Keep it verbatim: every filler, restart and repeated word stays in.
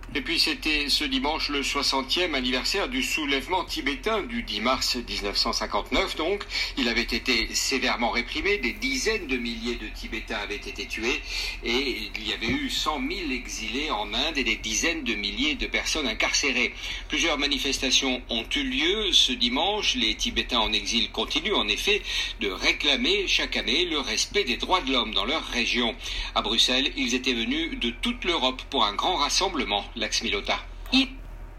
Et puis c'était ce dimanche le soixantième anniversaire du soulèvement tibétain du dix mars mille neuf cent cinquante-neuf donc. Il avait été sévèrement réprimé, des dizaines de milliers de Tibétains avaient été tués et il y avait eu cent mille exilés en Inde et des dizaines de milliers de personnes incarcérées. Plusieurs manifestations ont eu lieu ce dimanche. Les Tibétains en exil continuent en effet de réclamer chaque année le respect des droits de l'homme dans leur région. À Bruxelles, ils étaient venus de toute l'Europe pour un grand rassemblement. Lax Milota.